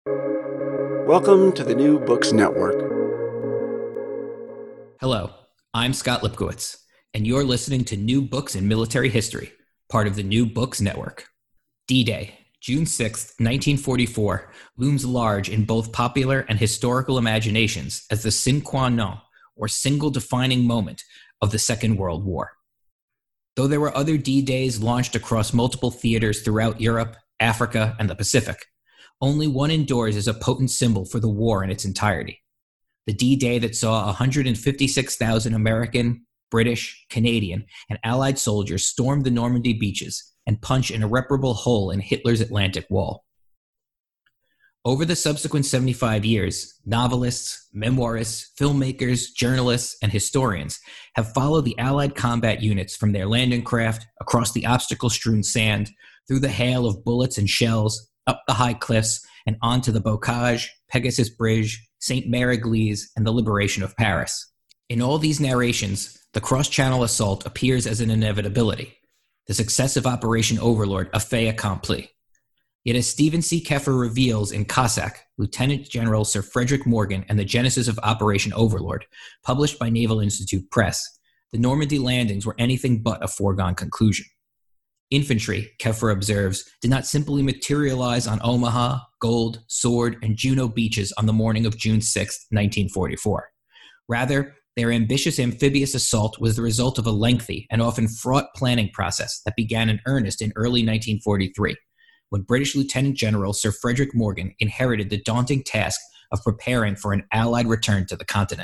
Welcome to the New Books Network. Hello, I'm Scott Lipkowitz, and you're listening to New Books in Military History, part of the New Books Network. D-Day, June 6, 1944, looms large in both popular and historical imaginations as the sine qua non, or single defining moment, of the Second World War. Though there were other D-Days launched across multiple theaters throughout Europe, Africa, and the Pacific, only one endures as a potent symbol for the war in its entirety. The D-Day that saw 156,000 American, British, Canadian, and Allied soldiers storm the Normandy beaches and punch an irreparable hole in Hitler's Atlantic Wall. Over the subsequent 75 years, novelists, memoirists, filmmakers, journalists, and historians have followed the Allied combat units from their landing craft, across the obstacle-strewn sand, through the hail of bullets and shells, up the high cliffs, and onto the Bocage, Pegasus Bridge, St. Mary-Église, and the liberation of Paris. In all these narrations, the cross-channel assault appears as an inevitability, the success of Operation Overlord a fait accompli. Yet as Stephen C. Keffer reveals in Cossack, Lieutenant General Sir Frederick Morgan and the Genesis of Operation Overlord, published by Naval Institute Press, the Normandy landings were anything but a foregone conclusion. Infantry, Keffer observes, did not simply materialize on Omaha, Gold, Sword, and Juno beaches on the morning of June 6, 1944. Rather, their ambitious amphibious assault was the result of a lengthy and often fraught planning process that began in earnest in early 1943, when British Lieutenant General Sir Frederick Morgan inherited the daunting task of preparing for an Allied return to the continent.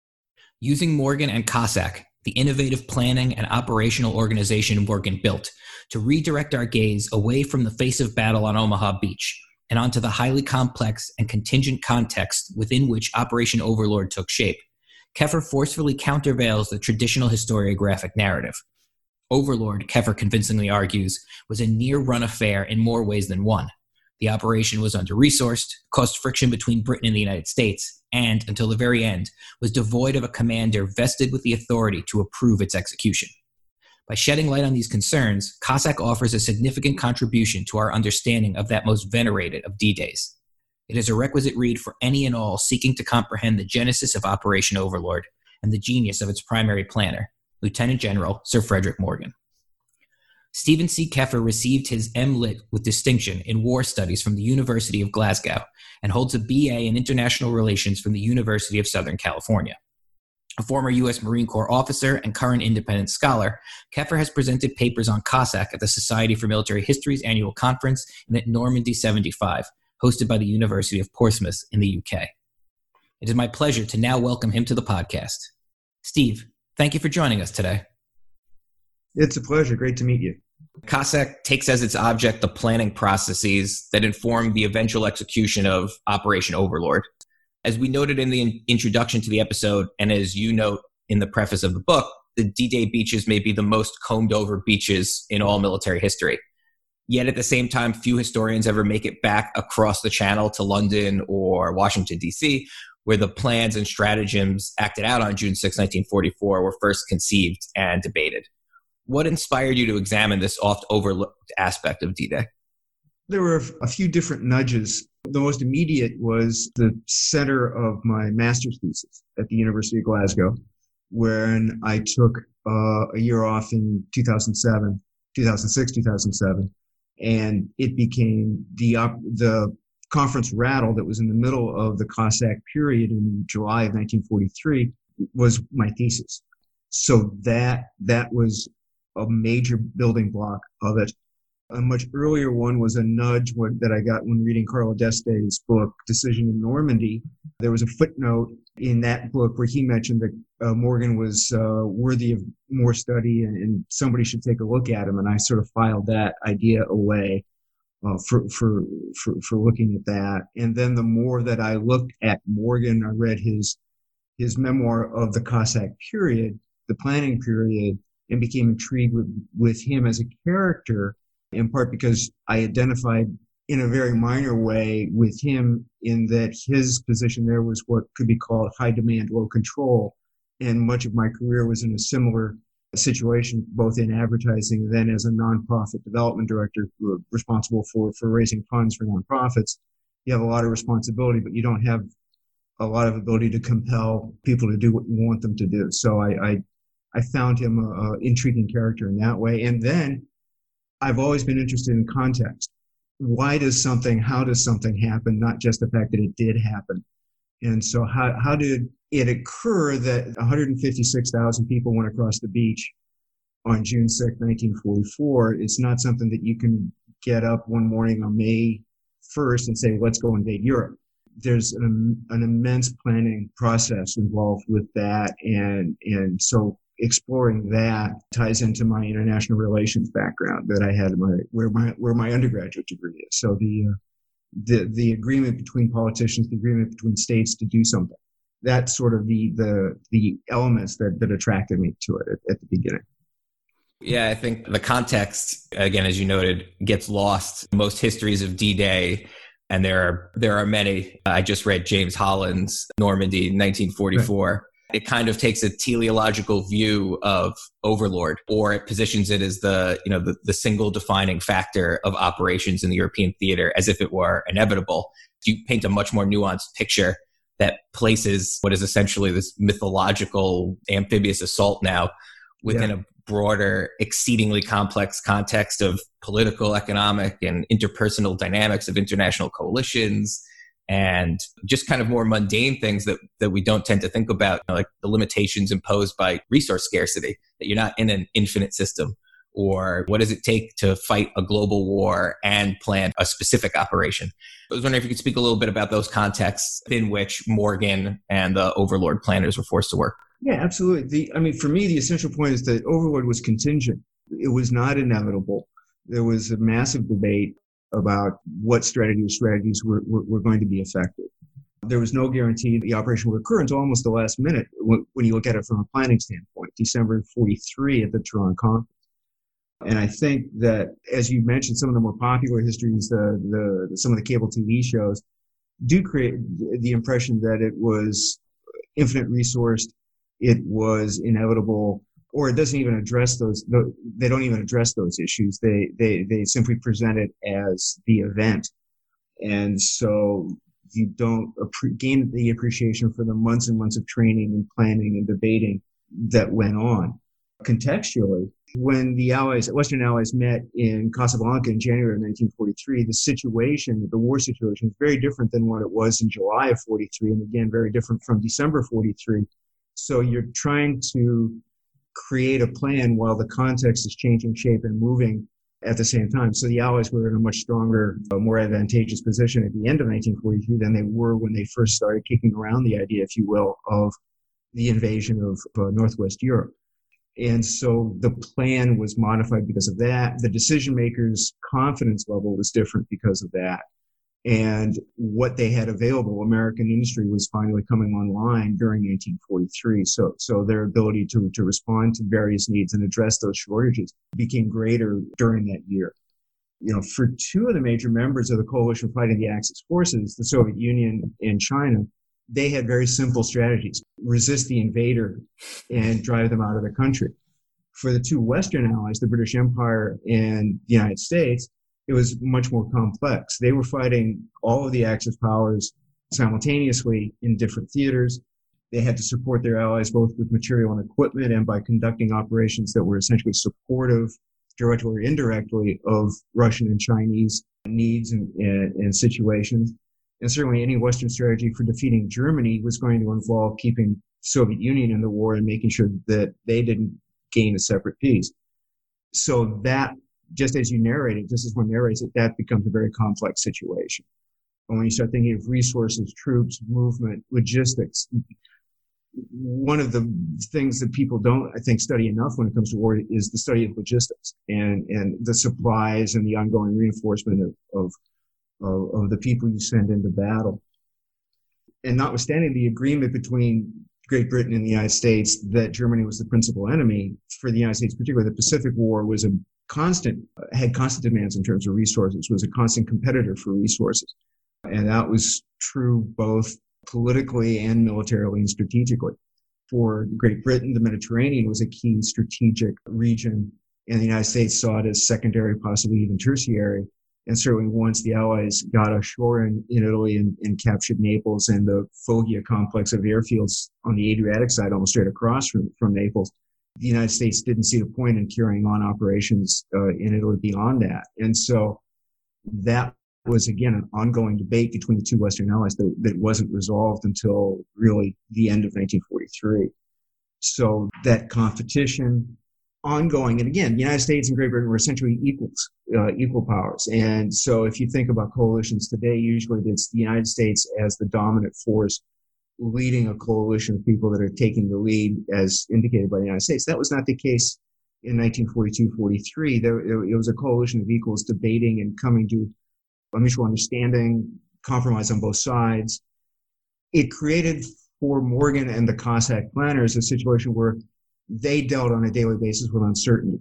Using Morgan and Cossack, the innovative planning and operational organization Morgan built, to redirect our gaze away from the face of battle on Omaha Beach and onto the highly complex and contingent context within which Operation Overlord took shape, Keffer forcefully countervails the traditional historiographic narrative. Overlord, Keffer convincingly argues, was a near-run affair in more ways than one. The operation was under-resourced, caused friction between Britain and the United States, and, until the very end, was devoid of a commander vested with the authority to approve its execution. By shedding light on these concerns, Cossack offers a significant contribution to our understanding of that most venerated of D-Days. It is a requisite read for any and all seeking to comprehend the genesis of Operation Overlord and the genius of its primary planner, Lieutenant General Sir Frederick Morgan. Stephen C. Keffer received his M.Lit with distinction in War Studies from the University of Glasgow and holds a B.A. in International Relations from the University of Southern California. A former U.S. Marine Corps officer and current independent scholar, Keffer has presented papers on Cossack at the Society for Military History's annual conference and at Normandy 75, hosted by the University of Portsmouth in the UK. It is my pleasure to now welcome him to the podcast. Steve, thank you for joining us today. It's a pleasure. Great to meet you. Cossack takes as its object the planning processes that inform the eventual execution of Operation Overlord. As we noted in the introduction to the episode, and as you note in the preface of the book, the D-Day beaches may be the most combed over beaches in all military history. Yet at the same time, few historians ever make it back across the channel to London or Washington, D.C., where the plans and stratagems acted out on June 6, 1944 were first conceived and debated. What inspired you to examine this oft-overlooked aspect of D-Day? There were a few different nudges. The most immediate was the center of my master's thesis at the University of Glasgow, when I took a year off in 2006, 2007, and it became the conference rattle that was in the middle of the Cossack period in July of 1943 was my thesis. So that was a major building block of it. A much earlier one was a nudge that I got when reading Carlo d'Este's book, Decision in Normandy. There was a footnote in that book where he mentioned that Morgan was worthy of more study and somebody should take a look at him. And I sort of filed that idea away for looking at that. And then the more that I looked at Morgan, I read his memoir of the Cossack period, the planning period, and became intrigued with him as a character, in part because I identified in a very minor way with him in that his position there was what could be called high demand, low control. And much of my career was in a similar situation, both in advertising and then as a nonprofit development director responsible for raising funds for nonprofits. you have a lot of responsibility, but you don't have a lot of ability to compel people to do what you want them to do. So I found him an intriguing character in that way. And then I've always been interested in context. How does something happen, not just the fact that it did happen? And so how did it occur that 156,000 people went across the beach on June 6, 1944? It's not something that you can get up one morning on May 1st and say, let's go invade Europe. There's an immense planning process involved with that. And so exploring that ties into my international relations background that I had where my undergraduate degree is. So the agreement between politicians, the agreement between states to do something, that's sort of the elements that attracted me to it at the beginning. Yeah, I think the context, again, as you noted, gets lost. Most histories of D-Day, and there are many. I just read James Holland's Normandy, 1944. Right. It kind of takes a teleological view of Overlord, or it positions it as the single defining factor of operations in the European theater, as if it were inevitable. You paint a much more nuanced picture that places what is essentially this mythological amphibious assault now within a broader, exceedingly complex context of political, economic, and interpersonal dynamics of international coalitions, and just kind of more mundane things that we don't tend to think about, like the limitations imposed by resource scarcity, that you're not in an infinite system, or what does it take to fight a global war and plan a specific operation. I was wondering if you could speak a little bit about those contexts in which Morgan and the Overlord planners were forced to work. Yeah, absolutely. For me, the essential point is that Overlord was contingent. It was not inevitable. There was a massive debate about what strategies were going to be effective. There was no guarantee the operation would occur until almost the last minute when you look at it from a planning standpoint, December 43 at the Tehran Conference. And I think that, as you mentioned, some of the more popular histories, some of the cable TV shows, do create the impression that it was infinite resourced, it was inevitable, or it doesn't even address those. They don't even address those issues. They simply present it as the event, and so you don't gain the appreciation for the months and months of training and planning and debating that went on. Contextually, when the Western Allies met in Casablanca in January of 1943, the war situation was very different than what it was in July of 43, and again, very different from December 43. So you're trying to create a plan while the context is changing shape and moving at the same time. So the Allies were in a much stronger, more advantageous position at the end of 1943 than they were when they first started kicking around the idea, if you will, of the invasion of Northwest Europe. And so the plan was modified because of that. The decision makers' confidence level was different because of that. And what they had available, American industry was finally coming online during 1943. So their ability to respond to various needs and address those shortages became greater during that year. For two of the major members of the coalition fighting the Axis forces, the Soviet Union and China, they had very simple strategies: resist the invader and drive them out of the country. For the two Western allies, the British Empire and the United States, it was much more complex. They were fighting all of the Axis powers simultaneously in different theaters. They had to support their allies both with material and equipment and by conducting operations that were essentially supportive, directly or indirectly, of Russian and Chinese needs and situations. And certainly any Western strategy for defeating Germany was going to involve keeping the Soviet Union in the war and making sure that they didn't gain a separate peace. So that, just as one narrates it, that becomes a very complex situation. And when you start thinking of resources, troops, movement, logistics, one of the things that people don't, I think, study enough when it comes to war is the study of logistics and the supplies and the ongoing reinforcement of the people you send into battle. And notwithstanding the agreement between Great Britain and the United States that Germany was the principal enemy, for the United States particularly, the Pacific War was had constant demands in terms of resources, was a constant competitor for resources. And that was true both politically and militarily and strategically. For Great Britain, the Mediterranean was a key strategic region, and the United States saw it as secondary, possibly even tertiary, And certainly once the Allies got ashore in Italy and captured Naples and the Foggia complex of airfields on the Adriatic side, almost straight across from Naples, the United States didn't see the point in carrying on operations in Italy beyond that. And so that was, again, an ongoing debate between the two Western Allies that wasn't resolved until really the end of 1943. So that competition ongoing. And again, the United States and Great Britain were essentially equal powers. And so if you think about coalitions today, usually it's the United States as the dominant force leading a coalition of people that are taking the lead as indicated by the United States. That was not the case in 1942-43. It was a coalition of equals debating and coming to a mutual understanding, compromise on both sides. It created for Morgan and the Cossack planners a situation where they dealt on a daily basis with uncertainty,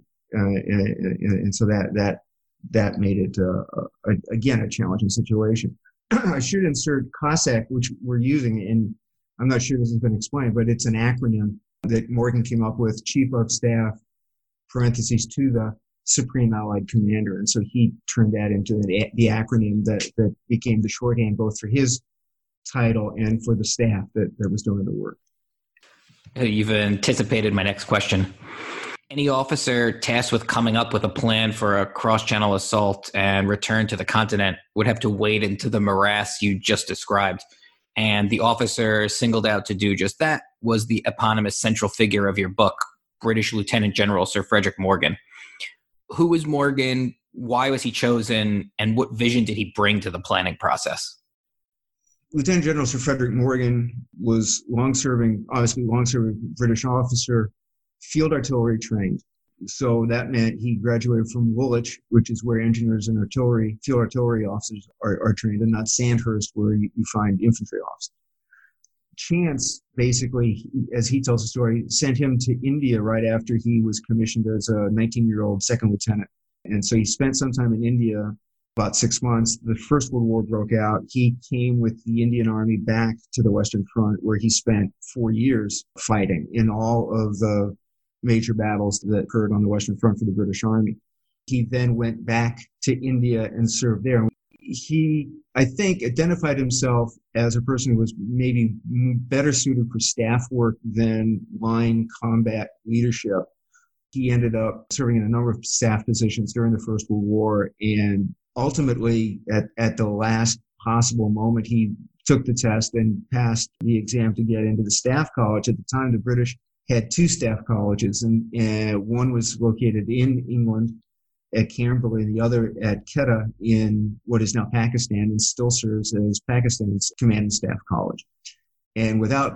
and so that made it again a challenging situation. I should insert Cossack, which we're using, and I'm not sure this has been explained, but it's an acronym that Morgan came up with: Chief of Staff, parentheses, to the Supreme Allied Commander, and so he turned that into the acronym that became the shorthand both for his title and for the staff that was doing the work. You've anticipated my next question. Any officer tasked with coming up with a plan for a cross-channel assault and return to the continent would have to wade into the morass you just described. And the officer singled out to do just that was the eponymous central figure of your book, British Lieutenant General Sir Frederick Morgan. Who was Morgan? Why was he chosen? And what vision did he bring to the planning process? Lieutenant General Sir Frederick Morgan was long-serving British officer, field artillery trained. So that meant he graduated from Woolwich, which is where engineers and field artillery officers are trained, and not Sandhurst, where you find infantry officers. Chance, basically, as he tells the story, sent him to India right after he was commissioned as a 19-year-old second lieutenant. And so he spent some time in India, about 6 months. The First World War broke out. He came with the Indian Army back to the Western Front, where he spent 4 years fighting in all of the major battles that occurred on the Western Front for the British Army. He then went back to India and served there. He, I think, identified himself as a person who was maybe better suited for staff work than line combat leadership. He ended up serving in a number of staff positions during the First World War, and ultimately, at the last possible moment, he took the test and passed the exam to get into the staff college. At the time, the British had two staff colleges, and one was located in England at Camberley, and the other at Quetta in what is now Pakistan and still serves as Pakistan's Command and Staff College. And without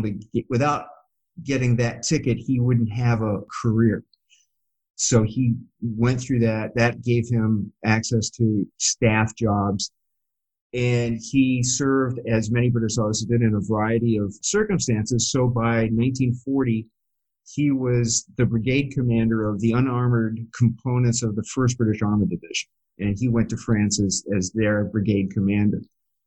getting that ticket, he wouldn't have a career. So he went through that. That gave him access to staff jobs. And he served, as many British officers did, in a variety of circumstances. So by 1940, he was the brigade commander of the unarmored components of the 1st British Armored Division. And he went to France as their brigade commander.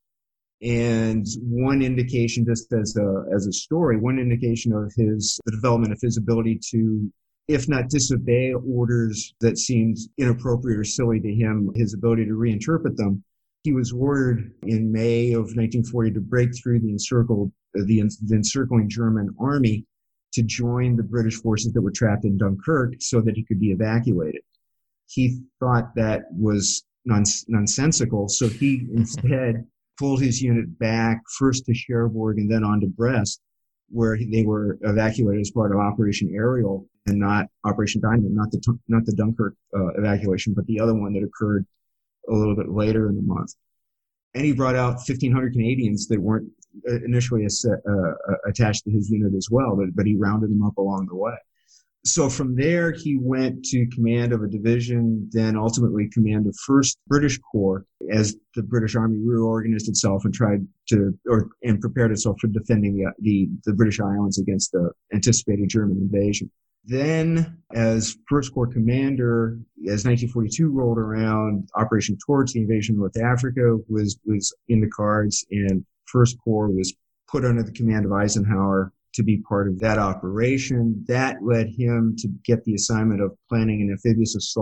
And one indication, just as a story, one indication of the development of his ability to, if not disobey orders that seemed inappropriate or silly to him, his ability to reinterpret them. He was ordered in May of 1940 to break through the encircling German army to join the British forces that were trapped in Dunkirk so that he could be evacuated. He thought that was nonsensical, so he instead pulled his unit back first to Cherbourg and then on to Brest, where they were evacuated as part of Operation Ariel and not Operation Dynamo, not the Dunkirk evacuation, but the other one that occurred a little bit later in the month. And he brought out 1,500 Canadians that weren't initially attached to his unit as well, but he rounded them up along the way. So from there, he went to command of a division, then ultimately command of 1st British Corps as the British Army reorganized itself and prepared itself for defending the British Islands against the anticipated German invasion. Then, as 1st Corps commander, as 1942 rolled around, Operation Torch, the invasion of North Africa, was in the cards, and 1st Corps was put under the command of Eisenhower to be part of that operation. That led him to get the assignment of planning an amphibious assault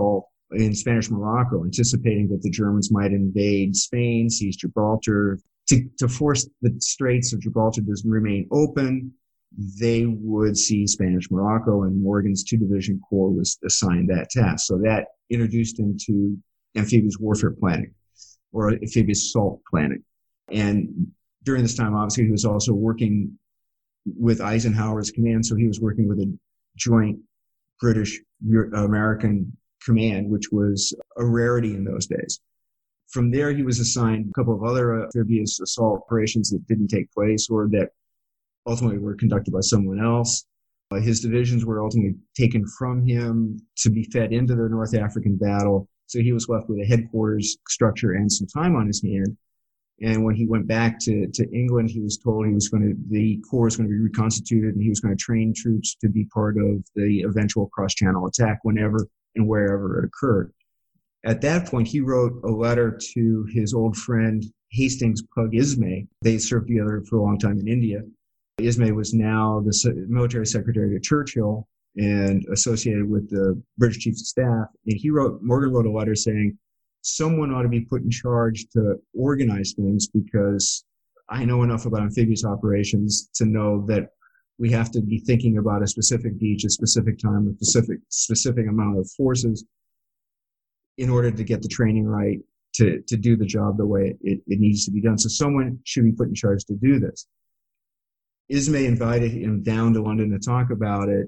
in Spanish Morocco, anticipating that the Germans might invade Spain, seize Gibraltar. To force the Straits of Gibraltar to remain open, they would seize Spanish Morocco, and Morgan's 2-division corps was assigned that task. So that introduced him to amphibious warfare planning, or amphibious assault planning. And during this time, obviously, he was also working with Eisenhower's command, so he was working with a joint British-American command, which was a rarity in those days. From there, he was assigned a couple of other amphibious assault operations that didn't take place or that ultimately were conducted by someone else. His divisions were ultimately taken from him to be fed into the North African battle. So he was left with a headquarters structure and some time on his hand. And when he went back to England, he was told the corps was going to be reconstituted and he was going to train troops to be part of the eventual cross-channel attack whenever and wherever it occurred. At that point, he wrote a letter to his old friend, Hastings Pug Ismay. They served together for a long time in India. Ismay was now the military secretary to Churchill and associated with the British Chiefs of Staff. And Morgan wrote a letter saying, someone ought to be put in charge to organize things because I know enough about amphibious operations to know that we have to be thinking about a specific beach, a specific time, a specific amount of forces in order to get the training right to do the job the way it needs to be done. So someone should be put in charge to do this. Ismay invited him down to London to talk about it.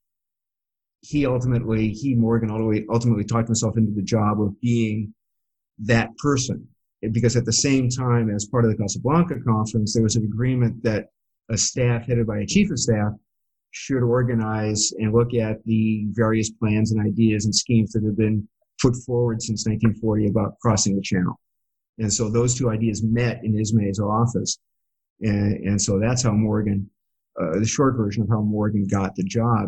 Morgan ultimately talked himself into the job of being that person. Because at the same time, as part of the Casablanca conference, there was an agreement that a staff headed by a chief of staff should organize and look at the various plans and ideas and schemes that have been put forward since 1940 about crossing the channel. And so those two ideas met in Ismay's office. And so that's how Morgan, the short version of how Morgan got the job.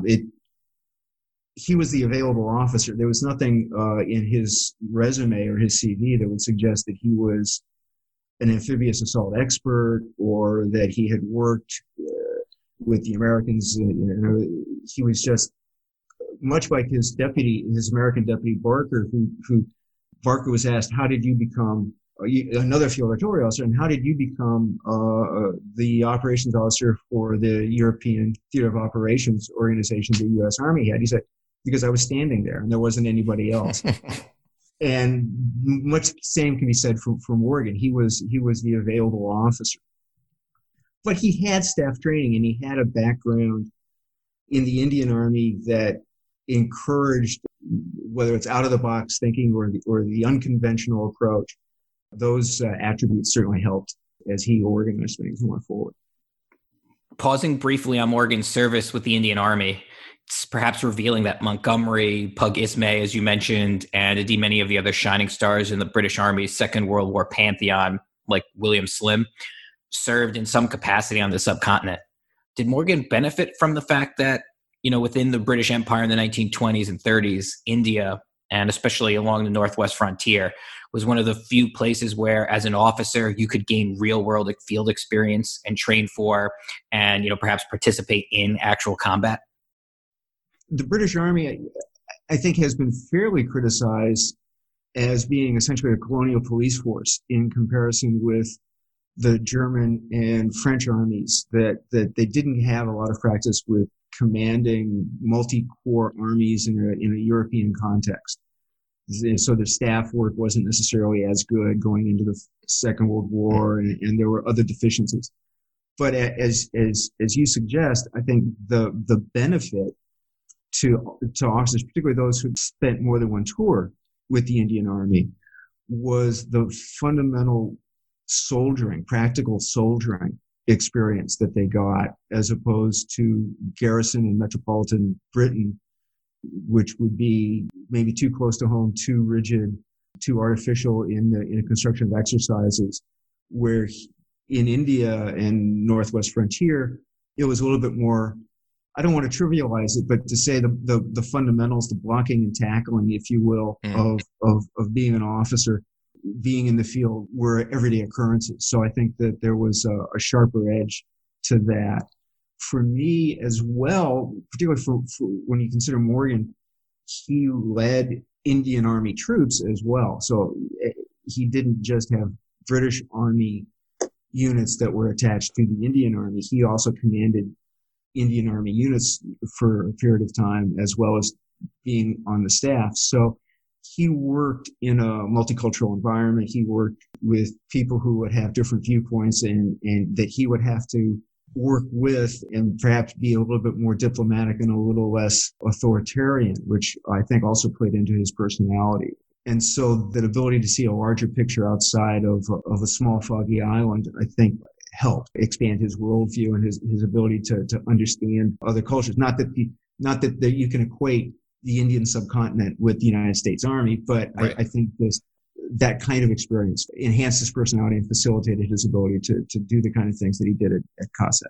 He was the available officer. There was nothing in his resume or his CV that would suggest that he was an amphibious assault expert or that he had worked with the Americans. He was just much like his American deputy Barker, who Barker was asked, how did you become another field artillery officer, and how did you become the operations officer for the European Theater of Operations organization the U.S. Army had? He said, because I was standing there and there wasn't anybody else. And much the same can be said for Morgan. He was the available officer. But he had staff training and he had a background in the Indian Army that encouraged, whether it's out-of-the-box thinking or the unconventional approach, those attributes certainly helped as he organized things going forward. Pausing briefly on Morgan's service with the Indian Army, it's perhaps revealing that Montgomery, Pug Ismay, as you mentioned, and indeed many of the other shining stars in the British Army's Second World War pantheon, like William Slim, served in some capacity on the subcontinent. Did Morgan benefit from the fact that, within the British Empire in the 1920s and 30s, India, and especially along the Northwest frontier, was one of the few places where, as an officer, you could gain real-world field experience and train for and, perhaps participate in actual combat? The British Army, I think, has been fairly criticized as being essentially a colonial police force in comparison with the German and French armies, that they didn't have a lot of practice with commanding multi-corps armies in a European context. So the staff work wasn't necessarily as good going into the Second World War, and there were other deficiencies. But as you suggest, I think the benefit to officers, particularly those who spent more than one tour with the Indian Army, was the fundamental practical soldiering experience that they got, as opposed to garrison and metropolitan Britain, which would be maybe too close to home, too rigid, too artificial in the construction of exercises, where in India and Northwest frontier, it was a little bit more, I don't want to trivialize it, but to say the fundamentals, the blocking and tackling, if you will, of being an officer, being in the field, were everyday occurrences. So I think that there was a sharper edge to that. For me as well, particularly for when you consider Morgan, he led Indian Army troops as well. So he didn't just have British Army units that were attached to the Indian Army. He also commanded Indian Army units for a period of time, as well as being on the staff. So he worked in a multicultural environment. He worked with people who would have different viewpoints and that he would have to work with and perhaps be a little bit more diplomatic and a little less authoritarian, which I think also played into his personality. And so that ability to see a larger picture outside of a small foggy island, I think, helped expand his worldview and his ability to understand other cultures. Not that you can equate the Indian subcontinent with the United States Army, but right. I think that kind of experience enhanced his personality and facilitated his ability to do the kind of things that he did at Cossack.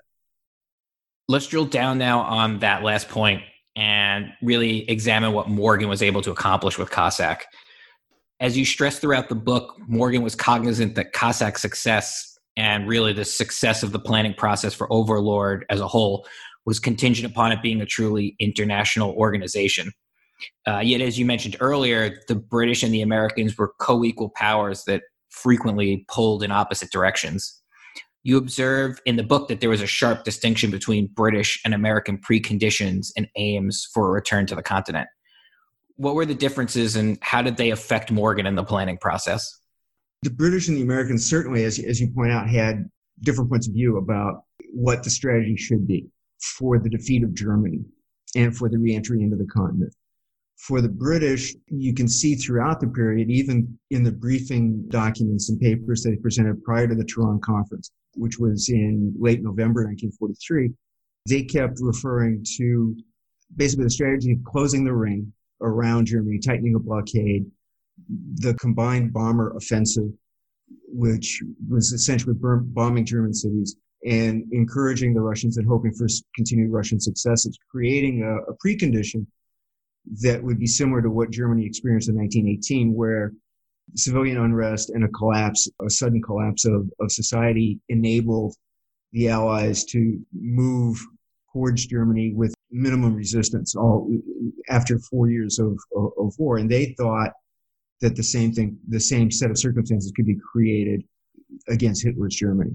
Let's drill down now on that last point and really examine what Morgan was able to accomplish with Cossack. As you stress throughout the book, Morgan was cognizant that Cossack's success and really the success of the planning process for Overlord as a whole was contingent upon it being a truly international organization. Yet, as you mentioned earlier, the British and the Americans were co-equal powers that frequently pulled in opposite directions. You observe in the book that there was a sharp distinction between British and American preconditions and aims for a return to the continent. What were the differences and how did they affect Morgan in the planning process? The British and the Americans certainly, as you point out, had different points of view about what the strategy should be for the defeat of Germany and for the reentry into the continent. For the British, you can see throughout the period, even in the briefing documents and papers they presented prior to the Tehran Conference, which was in late November 1943, they kept referring to basically the strategy of closing the ring around Germany, tightening a blockade, the combined bomber offensive, which was essentially bombing German cities and encouraging the Russians and hoping for continued Russian successes, creating a precondition that would be similar to what Germany experienced in 1918, where civilian unrest and a sudden collapse of society enabled the Allies to move towards Germany with minimum resistance all after 4 years of war. And they thought that the same set of circumstances could be created against Hitler's Germany.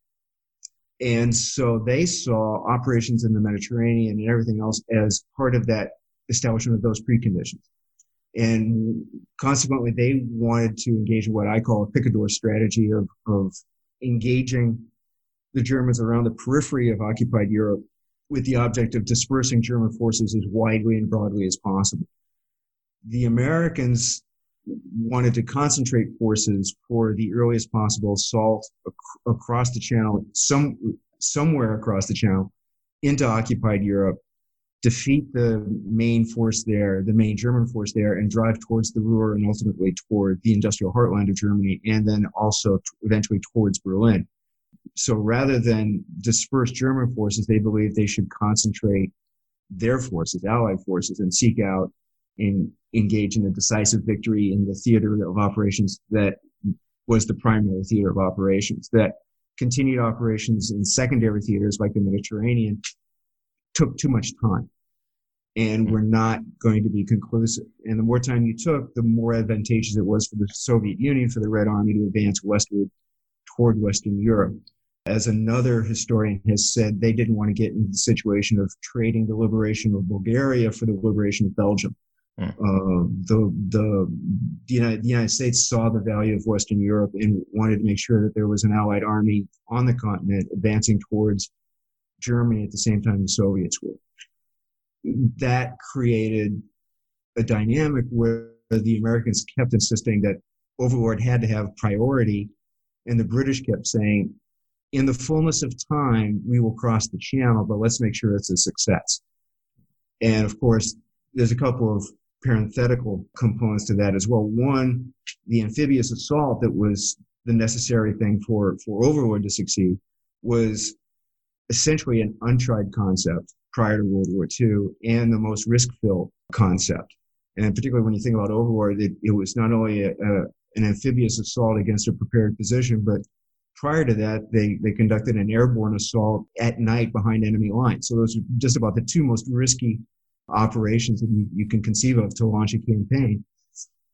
And so they saw operations in the Mediterranean and everything else as part of that establishment of those preconditions. And consequently, they wanted to engage in what I call a picador strategy of engaging the Germans around the periphery of occupied Europe with the object of dispersing German forces as widely and broadly as possible. The Americans wanted to concentrate forces for the earliest possible assault across the Channel, somewhere across the Channel, into occupied Europe, defeat the main force there, the main German force there, and drive towards the Ruhr and ultimately toward the industrial heartland of Germany, and then also eventually towards Berlin. So rather than disperse German forces, they believed they should concentrate their forces, Allied forces, and seek out and engage in a decisive victory in the theater of operations that was the primary theater of operations. That continued operations in secondary theaters like the Mediterranean took too much time and were not going to be conclusive. And the more time you took, the more advantageous it was for the Soviet Union, for the Red Army to advance westward toward Western Europe. As another historian has said, they didn't want to get into the situation of trading the liberation of Bulgaria for the liberation of Belgium. The United States saw the value of Western Europe and wanted to make sure that there was an Allied army on the continent advancing towards Germany at the same time the Soviets were. That created a dynamic where the Americans kept insisting that Overlord had to have priority, and the British kept saying, in the fullness of time, we will cross the Channel, but let's make sure it's a success. And of course, there's a couple of parenthetical components to that as well. One, the amphibious assault that was the necessary thing for Overlord to succeed was essentially an untried concept prior to World War II and the most risk-filled concept. And particularly when you think about Overlord, it was not only an amphibious assault against a prepared position, but prior to that, they conducted an airborne assault at night behind enemy lines. So those are just about the two most risky operations that you can conceive of to launch a campaign.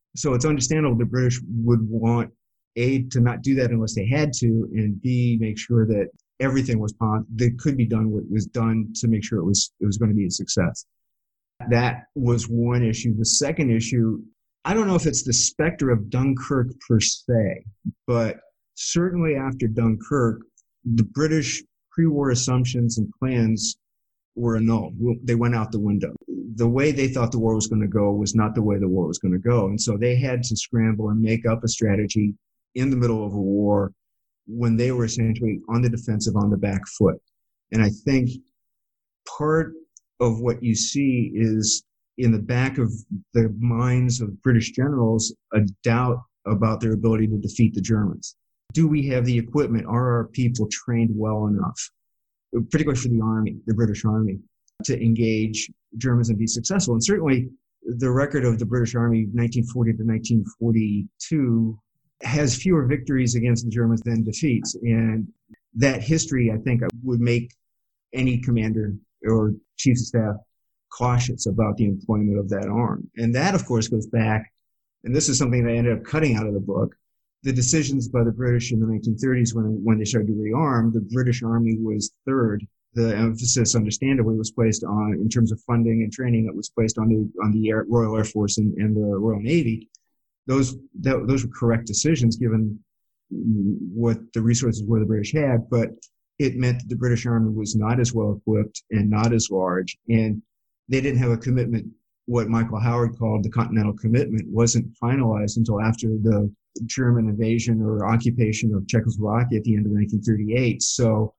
So it's understandable the British would want, A, to not do that unless they had to, and B, make sure that everything that could be done was done to make sure it was going to be a success. That was one issue. The second issue, I don't know if it's the specter of Dunkirk per se, but certainly after Dunkirk, the British pre-war assumptions and plans were annulled. They went out the window. The way they thought the war was going to go was not the way the war was going to go. And so they had to scramble and make up a strategy in the middle of a war when they were essentially on the defensive, on the back foot. And I think part of what you see is in the back of the minds of British generals a doubt about their ability to defeat the Germans. Do we have the equipment? Are our people trained well enough, particularly for the army, the British Army, to engage Germans and be successful? And certainly the record of the British Army 1940 to 1942 has fewer victories against the Germans than defeats. And that history, I think, would make any commander or chief of staff cautious about the employment of that arm. And that, of course, goes back, and this is something that I ended up cutting out of the book, the decisions by the British in the 1930s when they started to rearm. The British Army was third. The emphasis, understandably, was placed on, in terms of funding and training, that was placed on the Royal Air Force and the Royal Navy. Those were correct decisions given what the resources were the British had, but it meant that the British Army was not as well equipped and not as large, and they didn't have a commitment. What Michael Howard called the Continental Commitment wasn't finalized until after the German invasion or occupation of Czechoslovakia at the end of 1938. So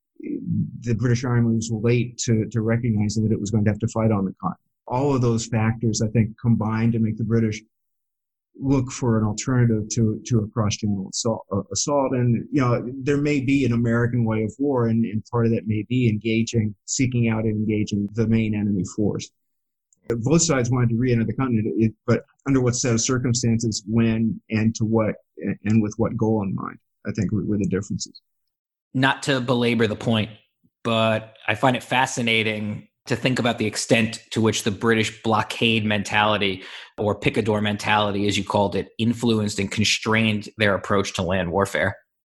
the British Army was late to recognizing that it was going to have to fight on the continent. All of those factors, I think, combined to make the British look for an alternative to a cross-channel assault. And, there may be an American way of war, and part of that may be seeking out and engaging the main enemy force. Both sides wanted to re-enter the continent, but under what set of circumstances, when, and to what, and with what goal in mind, I think were the differences. Not to belabor the point, but I find it fascinating to think about the extent to which the British blockade mentality, or picador mentality, as you called it, influenced and constrained their approach to land warfare.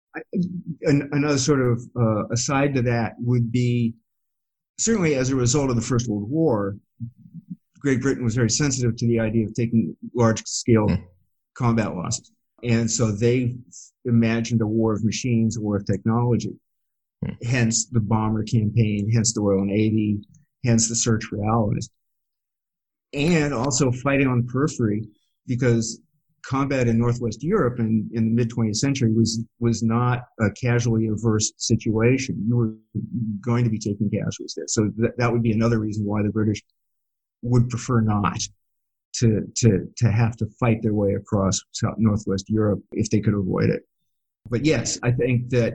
Another sort of aside to that would be, certainly as a result of the First World War, Great Britain was very sensitive to the idea of taking large-scale combat losses. And so they imagined a war of machines, a war of technology. Hence the bomber campaign, hence the Royal Navy, hence the search for allies. And also fighting on periphery, because combat in Northwest Europe in the mid-20th century was not a casualty-averse situation. You were going to be taking casualties there. So that would be another reason why the British would prefer not to have to fight their way across Northwest Europe if they could avoid it. But yes, I think that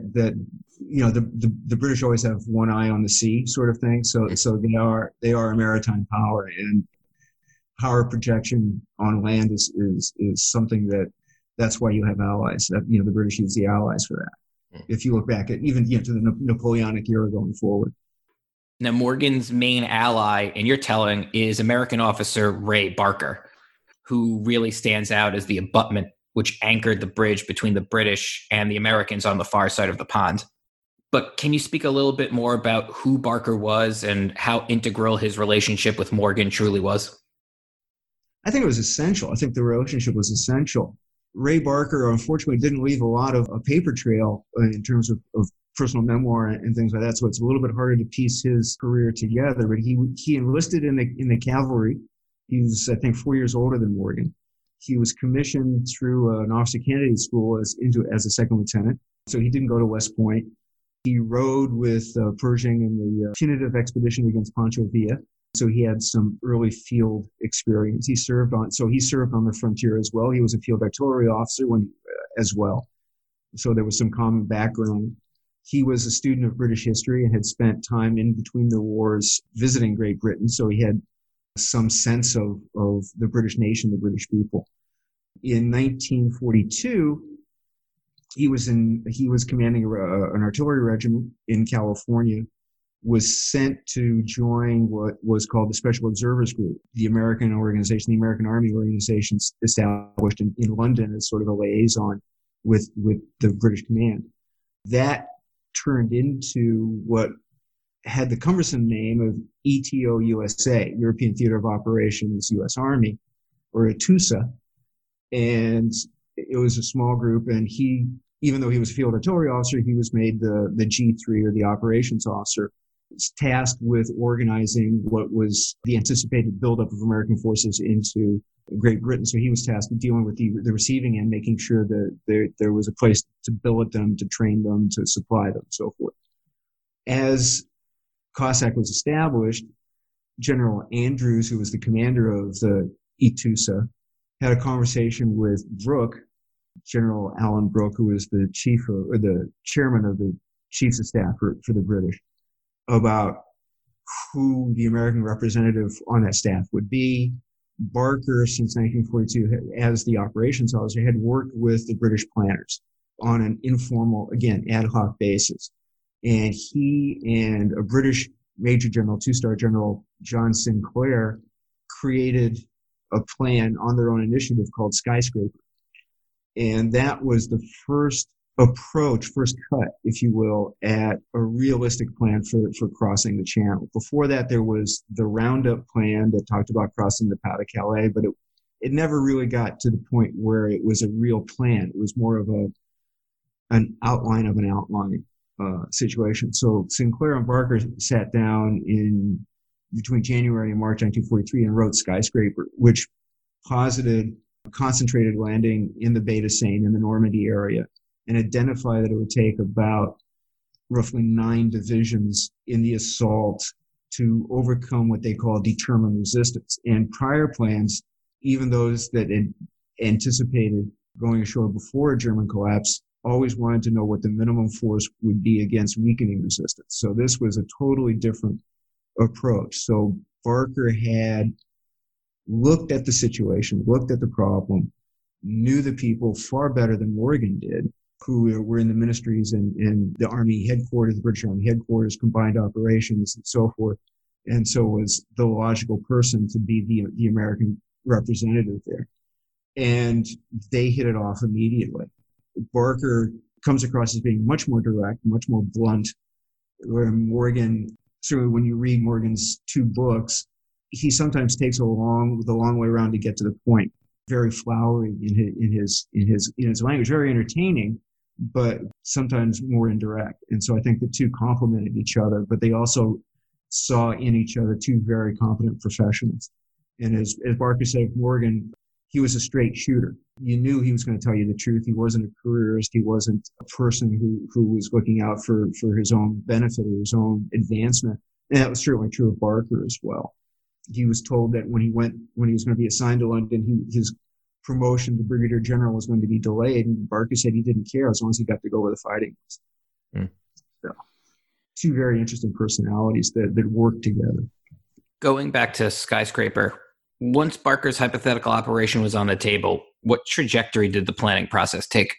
the British always have one eye on the sea, sort of thing. So they are a maritime power, and power projection on land is something that's why you have allies. That the British use the allies for that. If you look back at even to the Napoleonic era going forward. Now, Morgan's main ally, in your telling, is American officer Ray Barker, who really stands out as the abutment which anchored the bridge between the British and the Americans on the far side of the pond. But can you speak a little bit more about who Barker was and how integral his relationship with Morgan truly was? I think it was essential. I think the relationship was essential. Ray Barker, unfortunately, didn't leave a lot of a paper trail in terms of personal memoir and things like that. So it's a little bit harder to piece his career together. But he enlisted in the cavalry. He was, I think, 4 years older than Morgan. He was commissioned through an officer candidate school as a second lieutenant. So he didn't go to West Point. He rode with Pershing in the punitive expedition against Pancho Villa. So he had some early field experience. He served on the frontier as well. He was a field artillery officer as well. So there was some common background. He was a student of British history and had spent time in between the wars visiting Great Britain. So he had some sense of the British nation, the British people. In 1942, he was commanding an artillery regiment in California was sent to join what was called the Special Observers Group, the American organization, the American Army organization established in London as sort of a liaison with the British command. That turned into what had the cumbersome name of ETO USA, European Theater of Operations, U.S. Army, or ETUSA. And it was a small group, and he, even though he was a field artillery officer, he was made the G3 or the operations officer, tasked with organizing what was the anticipated buildup of American forces into Great Britain. So he was tasked with dealing with the receiving end, making sure that there was a place to billet them, to train them, to supply them, and so forth. As Cossack was established, General Andrews, who was the commander of the ETUSA, had a conversation with Brooke, General Alan Brooke, who was the chairman of the Chiefs of Staff for the British, about who the American representative on that staff would be. Barker, since 1942, as the operations officer, had worked with the British planners on an informal, again, ad hoc basis. And he and a British Major General, two-star General John Sinclair, created a plan on their own initiative called Skyscraper. And that was the first cut, if you will, at a realistic plan for crossing the channel. Before that, there was the Roundup plan that talked about crossing the Pas-de-Calais, but it never really got to the point where it was a real plan. It was more of an outline of an outline situation. So Sinclair and Barker sat down in between January and March 1943 and wrote Skyscraper, which posited a concentrated landing in the Baie de Seine in the Normandy area, and identify that it would take about roughly 9 divisions in the assault to overcome what they call determined resistance. And prior plans, even those that had anticipated going ashore before a German collapse, always wanted to know what the minimum force would be against weakening resistance. So this was a totally different approach. So Barker had looked at the situation, looked at the problem, knew the people far better than Morgan did, who were in the ministries and the Army headquarters, the British Army headquarters, combined operations, and so forth. And so was the logical person to be the American representative there. And they hit it off immediately. Barker comes across as being much more direct, much more blunt, where Morgan, certainly when you read Morgan's 2 books, he sometimes takes the long way around to get to the point. Very flowery in his language, very entertaining, but sometimes more indirect. And so I think the two complemented each other, but they also saw in each other 2 very competent professionals. And as Barker said of Morgan, he was a straight shooter. You knew he was going to tell you the truth. He wasn't a careerist. He wasn't a person who was looking out for his own benefit or his own advancement. And that was certainly true of Barker as well. He was told that when he was going to be assigned to London, his promotion to brigadier general was going to be delayed, and Barker said he didn't care as long as he got to go where the fighting was. So, 2 very interesting personalities that worked together. Going back to Skyscraper, once Barker's hypothetical operation was on the table, what trajectory did the planning process take?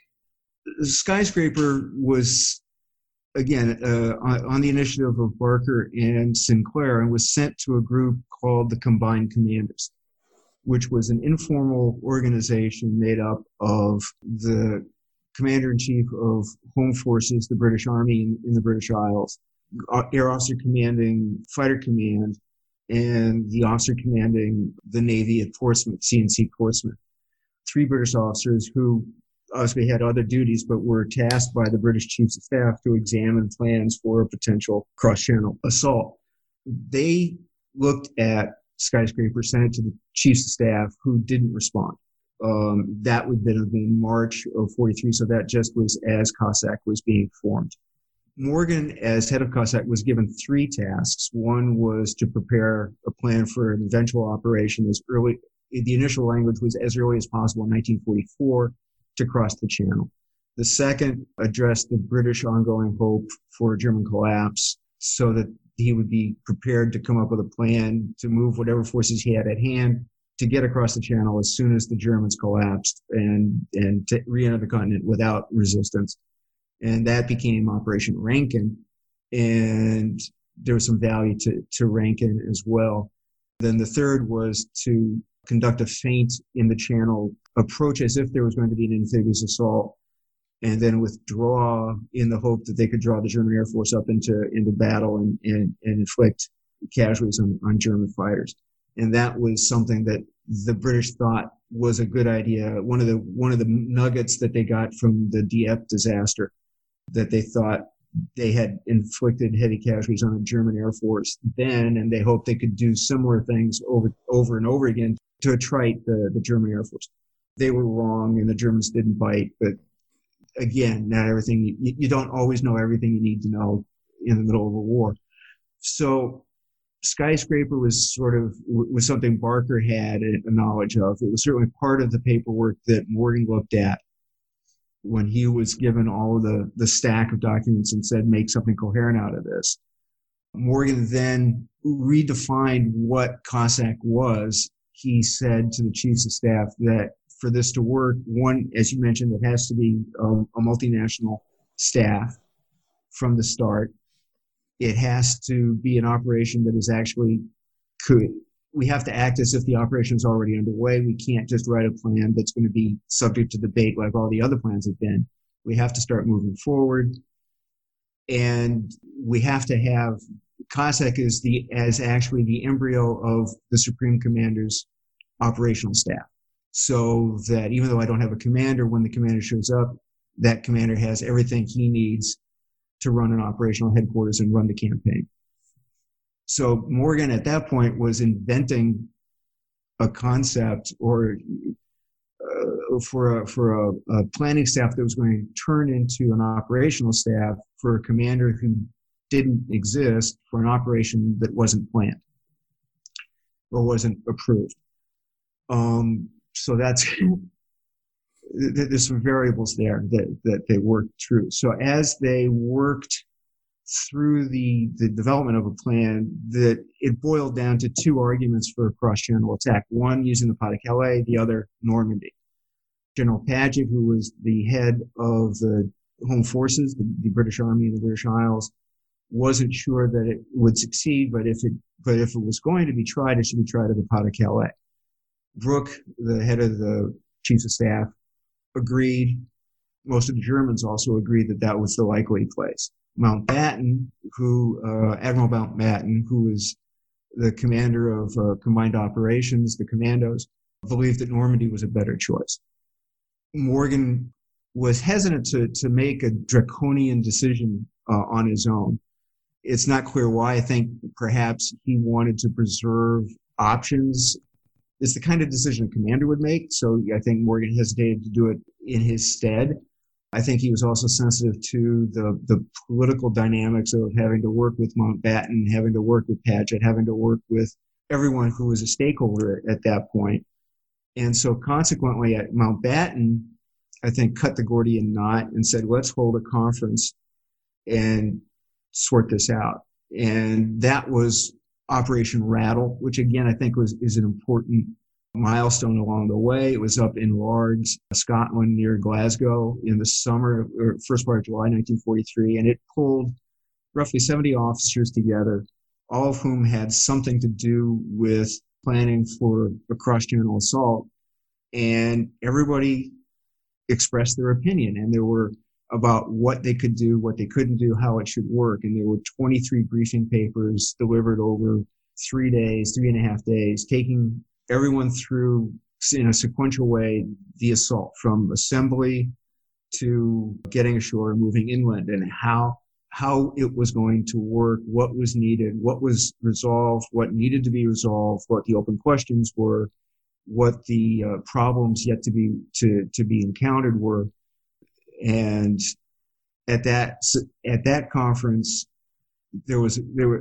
Skyscraper was, again, on the initiative of Barker and Sinclair, and was sent to a group called the Combined Commanders, which was an informal organization made up of the Commander-in-Chief of Home Forces, the British Army in the British Isles, Air Officer Commanding Fighter Command, and the officer commanding the Navy at Portsmouth, CNC Portsmouth. 3 British officers who obviously had other duties, but were tasked by the British Chiefs of Staff to examine plans for a potential cross-channel assault. They looked at Skyscraper, sent it to the Chiefs of Staff, who didn't respond. That would then have been March of 43, so that just was as Cossack was being formed. Morgan, as head of Cossack, was given 3 tasks. One was to prepare a plan for an eventual operation the initial language was as early as possible in 1944 to cross the channel. The second addressed the British ongoing hope for a German collapse so that he would be prepared to come up with a plan to move whatever forces he had at hand to get across the channel as soon as the Germans collapsed and to re-enter the continent without resistance. And that became Operation Rankin. And there was some value to Rankin as well. Then the third was to conduct a feint in the channel, approach as if there was going to be an amphibious assault, and then withdraw in the hope that they could draw the German Air Force up into battle and inflict casualties on German fighters. And that was something that the British thought was a good idea. One of the nuggets that they got from the Dieppe disaster, that they thought they had inflicted heavy casualties on the German Air Force then, and they hoped they could do similar things over and over again to attrite the German Air Force. They were wrong, and the Germans didn't bite. But again, not everything, you don't always know everything you need to know in the middle of a war. So Skyscraper was something Barker had a knowledge of. It was certainly part of the paperwork that Morgan looked at when he was given all of the stack of documents and said, make something coherent out of this. Morgan then redefined what Cossack was. He said to the chiefs of staff that for this to work, one, as you mentioned, it has to be a multinational staff from the start. It has to be an operation that is actually we have to act as if the operation is already underway. We can't just write a plan that's going to be subject to debate like all the other plans have been. We have to start moving forward. And we have to have Cossack as actually the embryo of the Supreme Commander's operational staff. So that even though I don't have a commander, when the commander shows up, that commander has everything he needs to run an operational headquarters and run the campaign. So Morgan at that point was inventing a concept for a planning staff that was going to turn into an operational staff for a commander who didn't exist for an operation that wasn't planned or wasn't approved. So there's some variables there that they worked through. So as they worked through the development of a plan, that it boiled down to two arguments for a cross-channel attack, one using the Pas-de-Calais, the other Normandy. General Paget, who was the head of the Home Forces, the British Army in the British Isles, wasn't sure that it would succeed, but if it was going to be tried, it should be tried at the Pas-de-Calais. Brooke, the head of the Chiefs of Staff, agreed. Most of the Germans also agreed that was the likely place. Mountbatten, Admiral Mountbatten, who was the commander of combined operations, the commandos, believed that Normandy was a better choice. Morgan was hesitant to make a draconian decision on his own. It's not clear why. I think perhaps he wanted to preserve options. It's the kind of decision a commander would make, so I think Morgan hesitated to do it in his stead. I think he was also sensitive to the political dynamics of having to work with Mountbatten, having to work with Paget, having to work with everyone who was a stakeholder at that point. And so consequently, Mountbatten, I think, cut the Gordian knot and said, let's hold a conference and sort this out. And that was Operation Rattle, which again, I think is an important milestone along the way. It was up in Largs, Scotland, near Glasgow in the summer or first part of July 1943, and it pulled roughly 70 officers together, all of whom had something to do with planning for a cross-channel assault, and everybody expressed their opinion, and there were about what they could do, what they couldn't do, how it should work, and there were 23 briefing papers delivered over 3 days, 3.5 days, taking everyone through in a sequential way the assault from assembly to getting ashore and moving inland, and how it was going to work, what was needed, what was resolved, what needed to be resolved, what the open questions were, what the problems yet to be encountered were. And at that conference, there were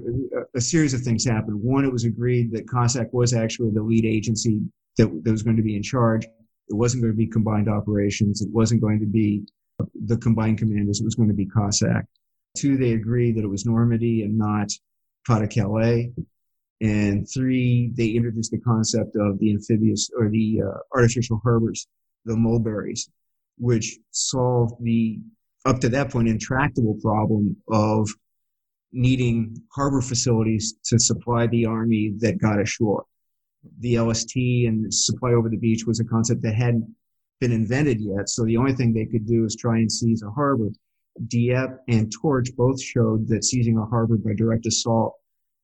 a series of things happened. One, it was agreed that Cossack was actually the lead agency that was going to be in charge. It wasn't going to be combined operations. It wasn't going to be the combined commanders. It was going to be Cossack. Two, they agreed that it was Normandy and not Pas-de-Calais. And three, they introduced the concept of the amphibious or the artificial harbors, the mulberries, which solved the, up to that point, intractable problem of needing harbor facilities to supply the army that got ashore. The LST and supply over the beach was a concept that hadn't been invented yet, so the only thing they could do is try and seize a harbor. Dieppe and Torch both showed that seizing a harbor by direct assault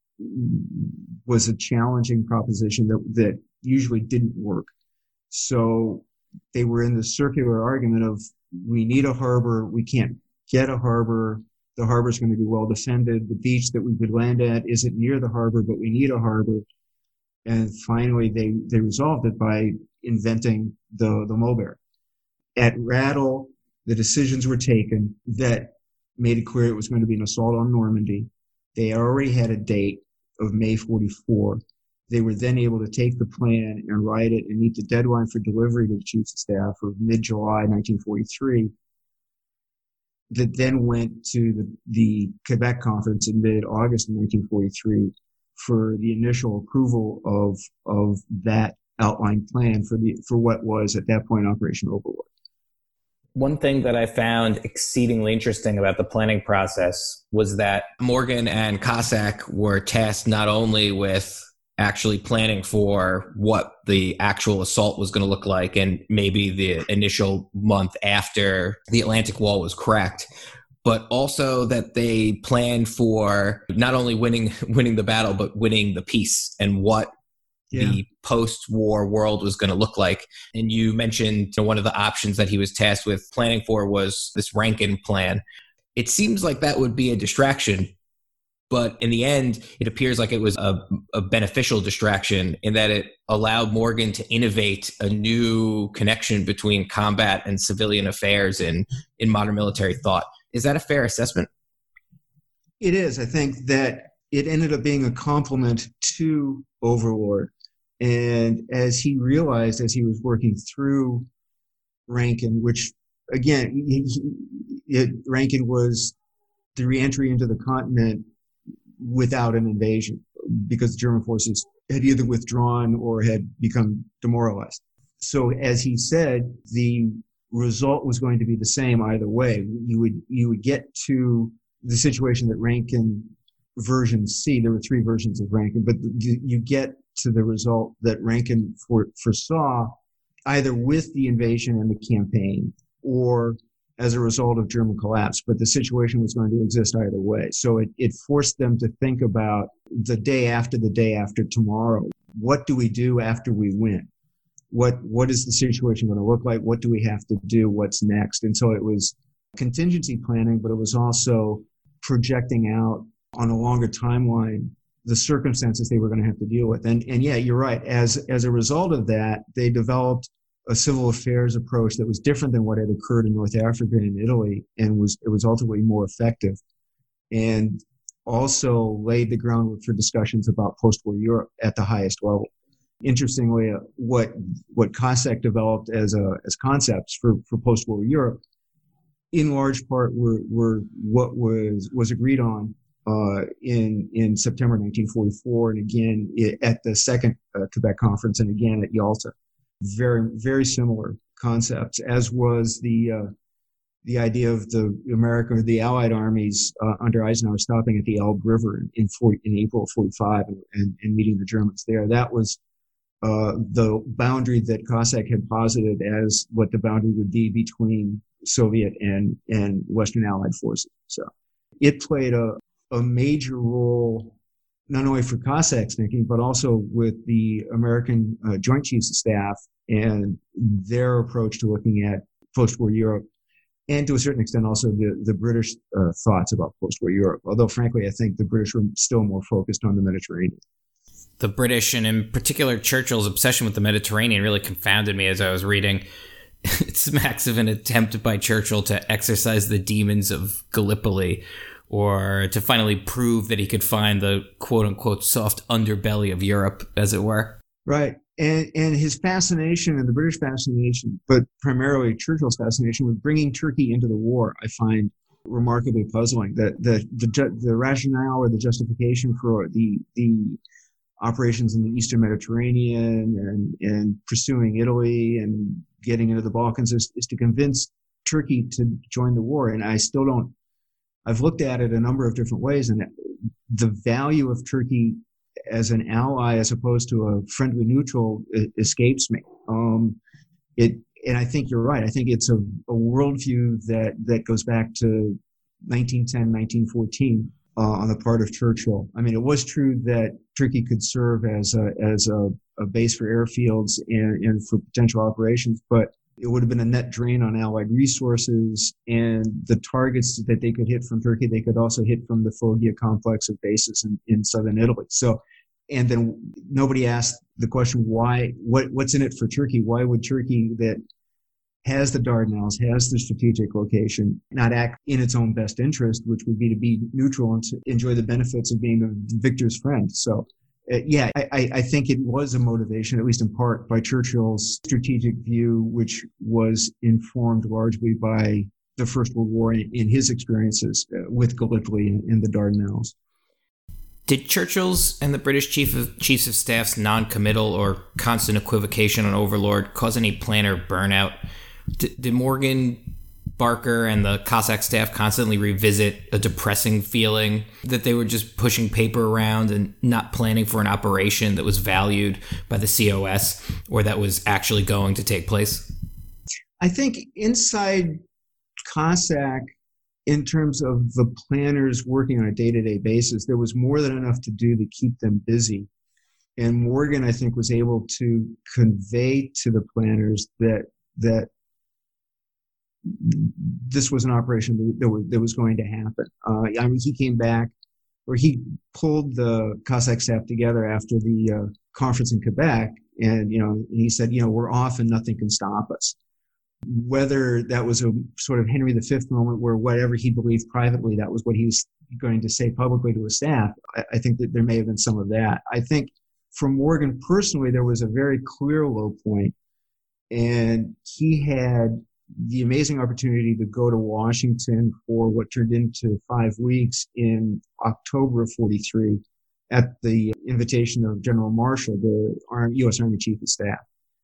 was a challenging proposition that usually didn't work. So they were in the circular argument of, we need a harbor, we can't get a harbor, the harbor's going to be well defended, the beach that we could land at isn't near the harbor, but we need a harbor. And finally, they resolved it by inventing the Mulberry. At Rattle, the decisions were taken that made it clear it was going to be an assault on Normandy. They already had a date of May 44. They were then able to take the plan and write it and meet the deadline for delivery to the Chiefs of Staff of mid-July 1943. That then went to the Quebec Conference in mid-August of 1943 for the initial approval of that outline plan for what was at that point Operation Overlord. One thing that I found exceedingly interesting about the planning process was that Morgan and Cossack were tasked not only with actually planning for what the actual assault was going to look like and maybe the initial month after the Atlantic Wall was cracked, but also that they planned for not only winning the battle, but winning the peace and what the post-war world was going to look like. And you mentioned one of the options that he was tasked with planning for was this Rankin plan. It seems like that would be a distraction, but in the end, it appears like it was a beneficial distraction in that it allowed Morgan to innovate a new connection between combat and civilian affairs in modern military thought. Is that a fair assessment? It is. I think that it ended up being a complement to Overlord. And as he realized, as he was working through Rankin, which again, Rankin was the reentry into the continent without an invasion because German forces had either withdrawn or had become demoralized. So as he said, the result was going to be the same either way. You would get to the situation that Rankin version C, there were three versions of Rankin, but you get to the result that Rankin foresaw either with the invasion and the campaign or as a result of German collapse, but the situation was going to exist either way. So it forced them to think about the day after tomorrow. What do we do after we win? What is the situation going to look like? What do we have to do? What's next? And so it was contingency planning, but it was also projecting out on a longer timeline the circumstances they were going to have to deal with. And yeah, you're right. As a result of that, they developed a civil affairs approach that was different than what had occurred in North Africa and Italy, and it was ultimately more effective, and also laid the groundwork for discussions about post-war Europe at the highest level. Interestingly, what Cossack developed as concepts for post-war Europe, in large part, were what was agreed on in September 1944, and again at the second Quebec Conference, and again at Yalta. Very, very similar concepts, as was the idea of the Allied armies under Eisenhower stopping at the Elbe River in April of 45 and meeting the Germans there. That was the boundary that Cossack had posited as what the boundary would be between Soviet and Western Allied forces. So it played a major role not only for Cossack's thinking, but also with the American Joint Chiefs of Staff and their approach to looking at post-war Europe, and to a certain extent also the British thoughts about post-war Europe. Although, frankly, I think the British were still more focused on the Mediterranean. The British, and in particular Churchill's obsession with the Mediterranean, really confounded me as I was reading. It smacks of an attempt by Churchill to exorcise the demons of Gallipoli, or to finally prove that he could find the quote-unquote soft underbelly of Europe, as it were. Right. And his fascination, and the British fascination, but primarily Churchill's fascination with bringing Turkey into the war, I find remarkably puzzling. The rationale or the justification for the operations in the Eastern Mediterranean and pursuing Italy and getting into the Balkans is to convince Turkey to join the war. And I still don't I've looked at it a number of different ways, and the value of Turkey as an ally as opposed to a friendly neutral escapes me. And I think you're right. I think it's a worldview that goes back to 1910, 1914 on the part of Churchill. I mean, it was true that Turkey could serve as a base for airfields and for potential operations, but it would have been a net drain on Allied resources, and the targets that they could hit from Turkey, they could also hit from the Foggia complex of bases in southern Italy. So, and then nobody asked the question, why? What's in it for Turkey? Why would Turkey, that has the Dardanelles, has the strategic location, not act in its own best interest, which would be to be neutral and to enjoy the benefits of being the victor's friend? So, I think it was a motivation, at least in part, by Churchill's strategic view, which was informed largely by the First World War in his experiences with Gallipoli and the Dardanelles. Did Churchill's and the British chiefs of staff's non-committal or constant equivocation on Overlord cause any planner burnout? Did Morgan, Barker, and the Cossack staff constantly revisit a depressing feeling that they were just pushing paper around and not planning for an operation that was valued by the COS or that was actually going to take place? I think inside Cossack, in terms of the planners working on a day-to-day basis, there was more than enough to do to keep them busy. And Morgan, I think, was able to convey to the planners that this was an operation that was going to happen. I mean, he came back, or he pulled the Cossack staff together after the conference in Quebec, and he said, we're off and nothing can stop us. Whether that was a sort of Henry V moment where whatever he believed privately, that was what he was going to say publicly to his staff, I think that there may have been some of that. I think for Morgan personally, there was a very clear low point, and he had the amazing opportunity to go to Washington for what turned into 5 weeks in October of 43 at the invitation of General Marshall, the U.S. Army Chief of Staff.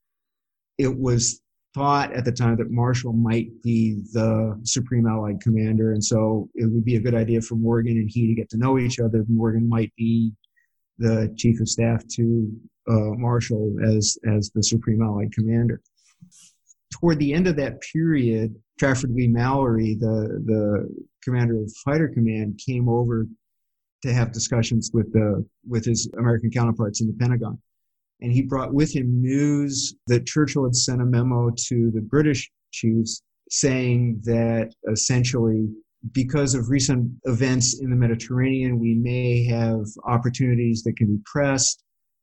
It was thought at the time that Marshall might be the Supreme Allied Commander, and so it would be a good idea for Morgan and he to get to know each other. Morgan might be the Chief of Staff to Marshall as the Supreme Allied Commander. Toward the end of that period, Trafford Leigh-Mallory, the commander of Fighter Command, came over to have discussions with his American counterparts in the Pentagon. And he brought with him news that Churchill had sent a memo to the British chiefs saying that essentially, because of recent events in the Mediterranean, we may have opportunities that can be pressed,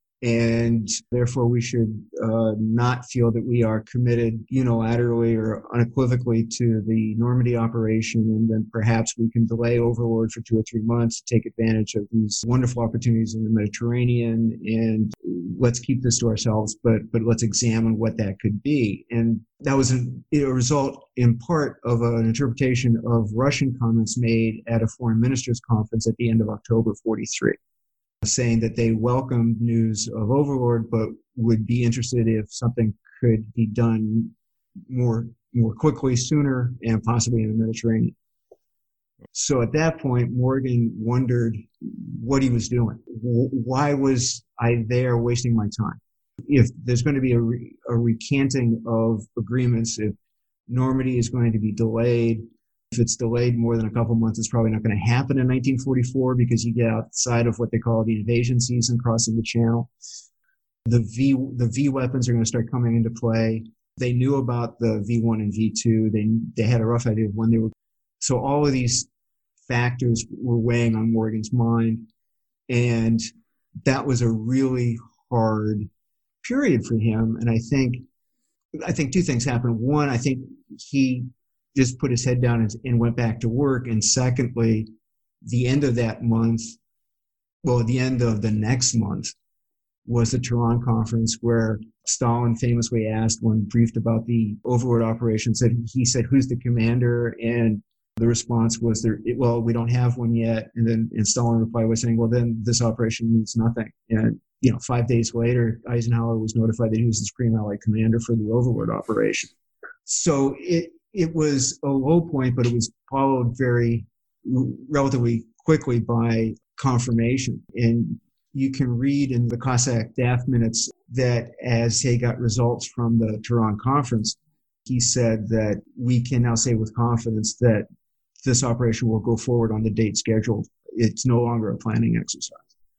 and therefore we should not feel that we are committed unilaterally or unequivocally to the Normandy operation, and then perhaps we can delay Overlord for 2 or 3 months to take advantage of these wonderful opportunities in the Mediterranean, and let's keep this to ourselves, but let's examine what that could be. And that was a result in part of an interpretation of Russian comments made at a foreign ministers conference at the end of October 43. Saying that they welcomed news of Overlord, but would be interested if something could be done more quickly, sooner, and possibly in the Mediterranean. So at that point, Morgan wondered what he was doing. Why was I there wasting my time? If there's going to be a recanting of agreements, if Normandy is going to be delayed, if it's delayed more than a couple months, it's probably not going to happen in 1944 because you get outside of what they call the invasion season, crossing the channel. The V weapons are going to start coming into play. They knew about the V1 and V2. They had a rough idea of when they were. So all of these factors were weighing on Morgan's mind, and that was a really hard period for him. And I think two things happened. One, I think he just put his head down and went back to work. And secondly, the end of that month, the end of the next month was the Tehran conference where Stalin famously asked, when briefed about the Overlord operation, he said, who's the commander? And the response was, we don't have one yet. And Stalin replied by saying, well, then this operation means nothing. And 5 days later, Eisenhower was notified that he was the Supreme Allied Commander for the Overlord operation. So it was a low point, but it was followed very relatively quickly by confirmation. And you can read in the Cossack staff minutes that as he got results from the Tehran conference, he said that we can now say with confidence that this operation will go forward on the date scheduled. It's no longer a planning exercise.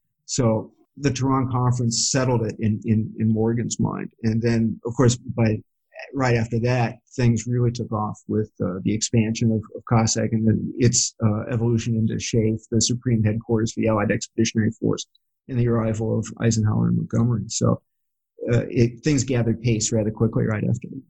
So the Tehran conference settled it in Morgan's mind. And then, of course, right after that, things really took off with the expansion of Cossack and then its evolution into SHAEF, the supreme headquarters for the Allied Expeditionary Force, and the arrival of Eisenhower and Montgomery. So things gathered pace rather quickly right after that.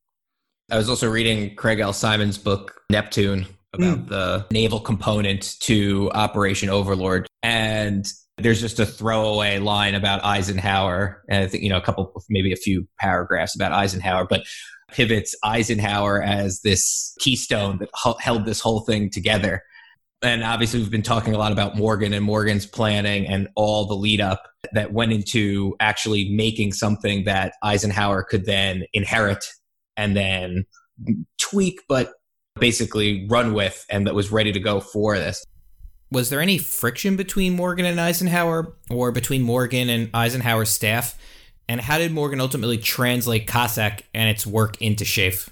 I was also reading Craig L. Simon's book, Neptune, about the naval component to Operation Overlord. And there's just a throwaway line about Eisenhower. And I think, maybe a few paragraphs about Eisenhower, but pivots Eisenhower as this keystone that held this whole thing together. And obviously we've been talking a lot about Morgan and Morgan's planning and all the lead up that went into actually making something that Eisenhower could then inherit and then tweak, but basically run with, and that was ready to go for this. Was there any friction between Morgan and Eisenhower, or between Morgan and Eisenhower's staff? And how did Morgan ultimately translate Cossack and its work into SHAEF?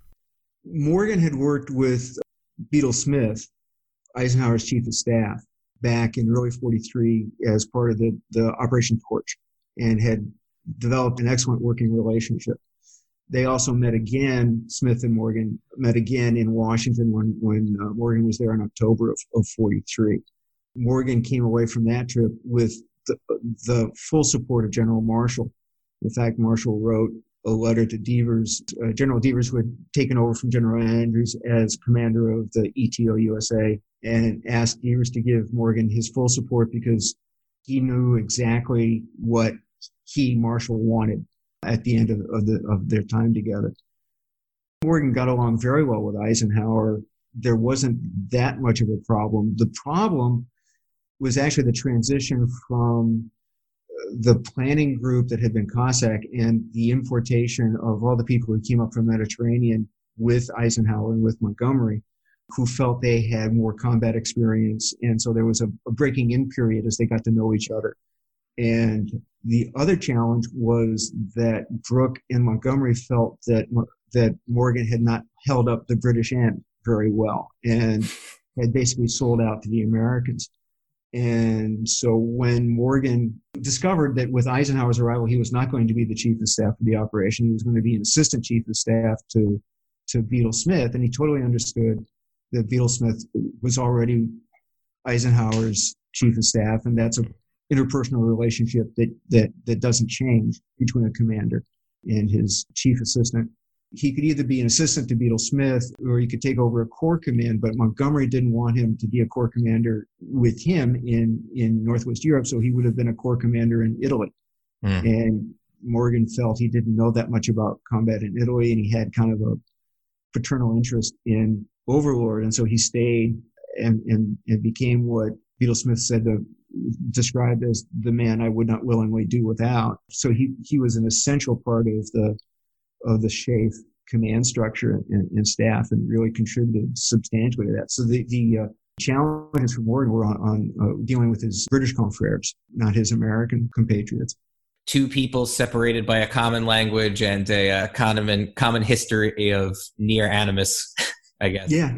Morgan had worked with Bedell Smith, Eisenhower's chief of staff, back in early 43 as part of the Operation Torch, and had developed an excellent working relationship. They also met again, Smith and Morgan met again in Washington when Morgan was there in October of 43. Morgan came away from that trip with the full support of General Marshall. In fact, Marshall wrote a letter to Devers, General Devers, who had taken over from General Andrews as commander of the ETO USA, and asked Devers to give Morgan his full support because he knew exactly what Marshall wanted at the end of their time together. Morgan got along very well with Eisenhower. There wasn't that much of a problem. The problem was actually the transition from the planning group that had been Cossack and the importation of all the people who came up from the Mediterranean with Eisenhower and with Montgomery, who felt they had more combat experience. And so there was a breaking in period as they got to know each other. And the other challenge was that Brooke and Montgomery felt that Morgan had not held up the British end very well and had basically sold out to the Americans. And so when Morgan discovered that with Eisenhower's arrival, he was not going to be the chief of staff for the operation, he was going to be an assistant chief of staff to Bedell Smith, and he totally understood that Bedell Smith was already Eisenhower's chief of staff, and that's a interpersonal relationship that doesn't change between a commander and his chief assistant. He could either be an assistant to Bedell Smith or he could take over a corps command, but Montgomery didn't want him to be a corps commander with him in Northwest Europe, so he would have been a corps commander in Italy. And Morgan felt he didn't know that much about combat in Italy, and he had kind of a paternal interest in Overlord, and so he stayed and became what Bedell Smith described as the man I would not willingly do without. So he was an essential part of the SHAEF command structure and staff, and really contributed substantially to that. So the challenges for Morgan were on dealing with his British confreres, not his American compatriots. Two people separated by a common language and a common history of near animus, I guess. Yeah.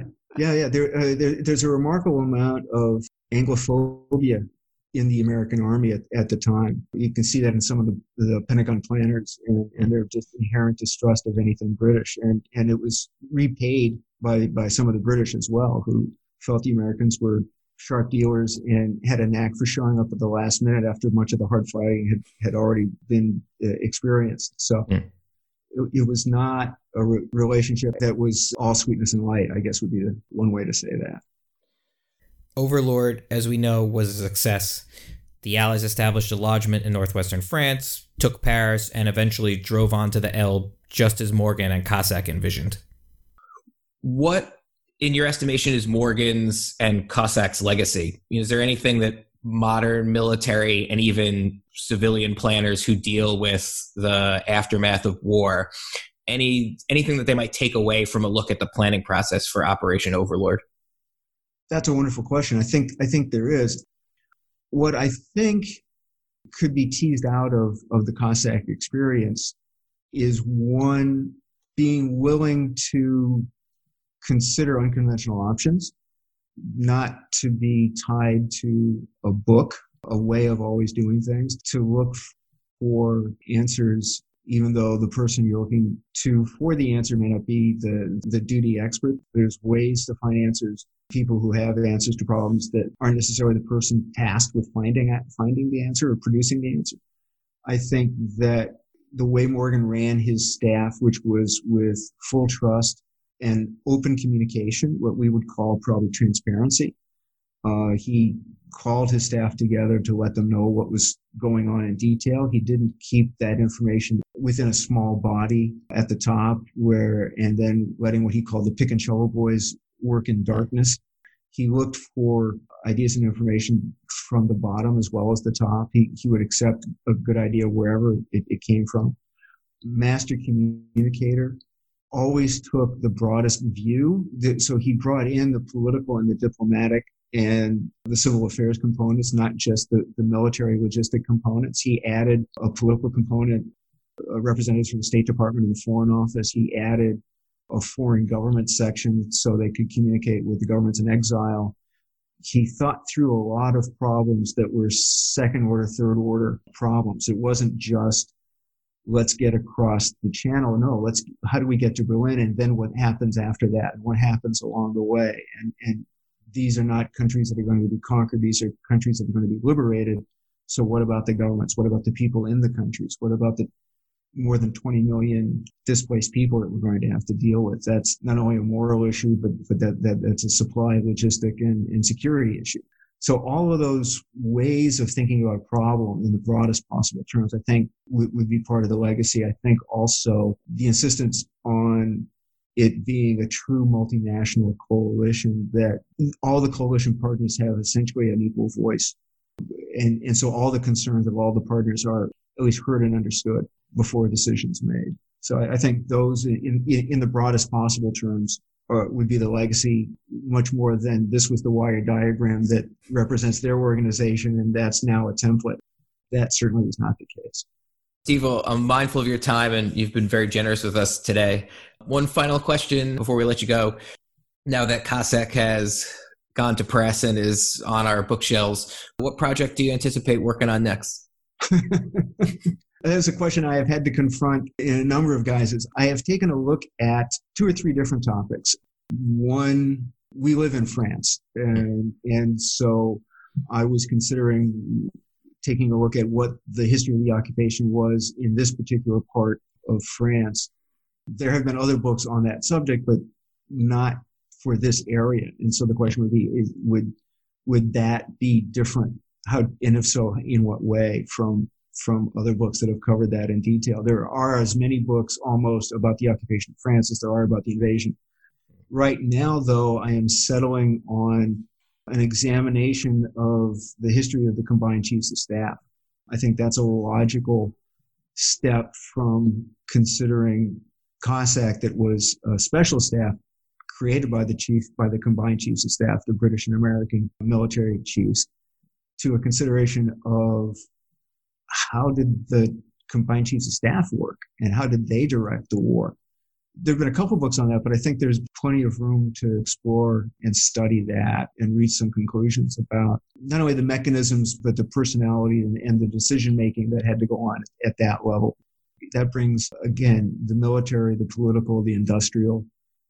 There's a remarkable amount of Anglophobia in the American Army at the time. You can see that in some of the Pentagon planners and their just inherent distrust of anything British. And it was repaid by some of the British as well, who felt the Americans were sharp dealers and had a knack for showing up at the last minute after much of the hard fighting had already been experienced. So it was not a relationship that was all sweetness and light, I guess would be the one way to say that. Overlord, as we know, was a success. The Allies established a lodgment in northwestern France, took Paris, and eventually drove onto the Elbe, just as Morgan and Cossack envisioned. What, in your estimation, is Morgan's and Cossack's legacy? Is there anything that modern military and even civilian planners who deal with the aftermath of war, anything that they might take away from a look at the planning process for Operation Overlord? That's a wonderful question. I think there is. What I think could be teased out of the Cossack experience is one being willing to consider unconventional options, not to be tied to a book, a way of always doing things, to look for answers, even though the person you're looking to for the answer may not be the duty expert. There's ways to find answers, people who have answers to problems that aren't necessarily the person tasked with finding the answer or producing the answer. I think that the way Morgan ran his staff, which was with full trust and open communication, what we would call probably transparency. He called his staff together to let them know what was going on in detail. He didn't keep that information within a small body at the top and then letting what he called the pick and shovel boys work in darkness. He looked for ideas and information from the bottom as well as the top. He would accept a good idea wherever it came from. Master communicator, always took the broadest view. So he brought in the political and the diplomatic and the civil affairs components, not just the military logistic components. He added a political component, representatives from the State Department and the Foreign Office. He added a foreign government section so they could communicate with the governments in exile. He thought through a lot of problems that were second order, third order problems. It wasn't just let's get across the channel. No, how do we get to Berlin? And then what happens after that? And what happens along the way? And these are not countries that are going to be conquered. These are countries that are going to be liberated. So what about the governments? What about the people in the countries? What about the more than 20 million displaced people that we're going to have to deal with? That's not only a moral issue, but that's a supply, logistic, and security issue. So all of those ways of thinking about a problem in the broadest possible terms, I think would be part of the legacy. I think also the insistence on it being a true multinational coalition, that all the coalition partners have essentially an equal voice. And so all the concerns of all the partners are at least heard and understood before a decision's made. So I think those in the broadest possible terms would be the legacy, much more than this was the wire diagram that represents their organization and that's now a template. That certainly was not the case. Steve, I'm mindful of your time and you've been very generous with us today. One final question before we let you go. Now that Cossack has gone to press and is on our bookshelves, what project do you anticipate working on next? That's a question I have had to confront in a number of guises. I have taken a look at 2 or 3 different topics. One, we live in France, and so I was considering taking a look at what the history of the occupation was in this particular part of France. There have been other books on that subject, but not for this area. And so the question would be, would that be different? How, and if so, in what way from other books that have covered that in detail? There are as many books almost about the occupation of France as there are about the invasion. Right now, though, I am settling on an examination of the history of the Combined Chiefs of Staff. I think that's a logical step from considering Cossack, that was a special staff created by the Combined Chiefs of Staff, the British and American military chiefs, to a consideration of how did the Combined Chiefs of Staff work and how did they direct the war? There have been a couple books on that, but I think there's plenty of room to explore and study that and reach some conclusions about not only the mechanisms, but the personality and the decision-making that had to go on at that level. That brings, again, the military, the political, the industrial,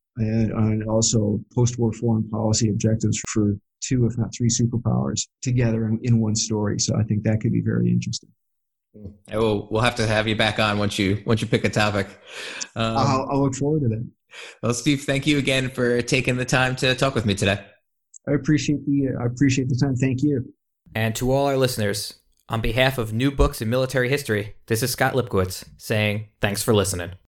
and also post-war foreign policy objectives for 2, if not 3 superpowers together in one story. So I think that could be very interesting. We'll have to have you back on once you pick a topic. I'll look forward to that. Well, Steve, thank you again for taking the time to talk with me today. I appreciate the time. Thank you. And to all our listeners, on behalf of New Books in Military History, this is Scott Lipkowitz saying thanks for listening.